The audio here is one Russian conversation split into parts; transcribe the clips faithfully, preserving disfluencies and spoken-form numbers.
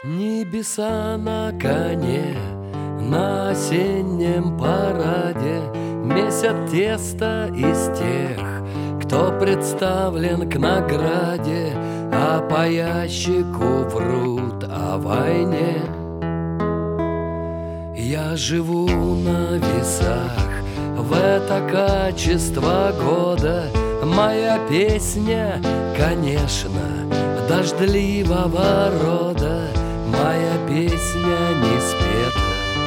Небеса на коне, на осеннем параде месят тесто из тех, кто представлен к награде, а по ящику врут о войне. Я живу на весах в это качество года. Моя песня, конечно, дождливого рода. Моя песня не спета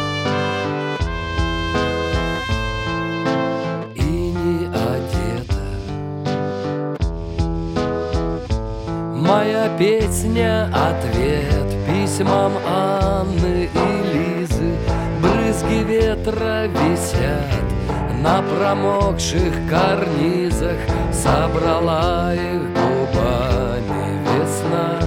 и не одета. Моя песня — ответ письмам Анны и Лизы. Брызги ветра висят на промокших карнизах. Собрала их губами весна.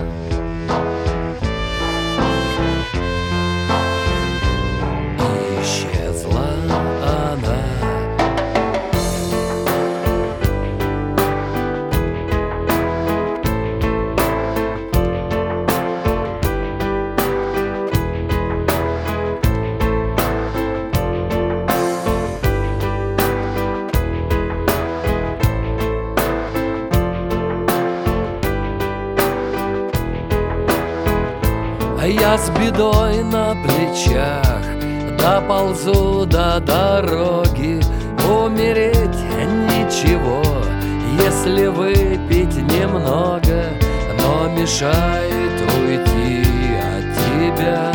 Я с бедой на плечах доползу до дороги. Умереть ничего, если выпить немного, но мешает уйти от тебя.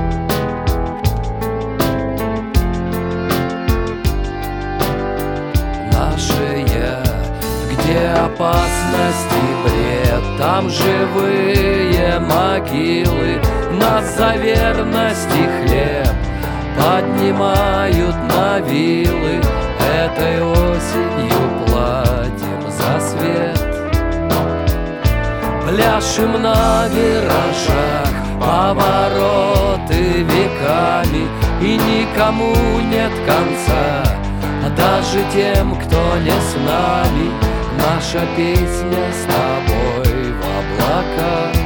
Наше я, где опасность и бред, там живые могилы. Нас за верность и хлеб поднимают на вилы. Этой осенью платим за свет. Пляшем на виражах повороты веками, и никому нет конца, даже тем, кто не с нами. Наша песня с тобой в облаках.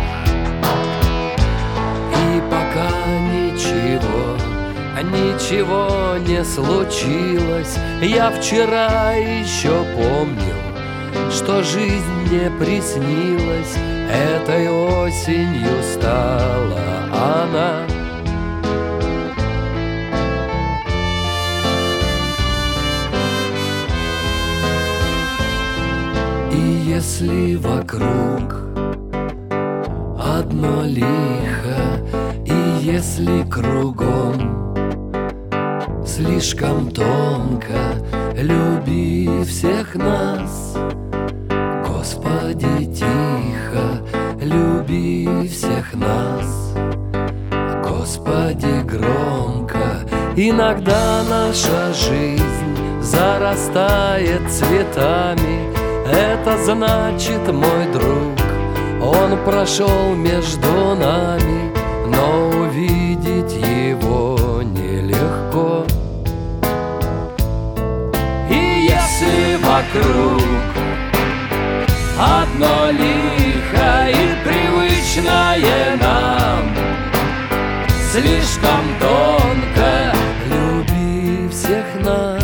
Ничего, ничего не случилось. Я вчера еще помнил, что жизнь мне приснилась. Этой осенью стала она. И если вокруг одно лихо, и если кругом слишком тонко, люби всех нас, Господи, тихо, люби всех нас, Господи, громко. Иногда наша жизнь зарастает цветами. Это значит, мой друг, он прошел между нами, но увидеть его нелегко. И если вокруг одно лихо и привычное нам слишком тонко, люби всех нас.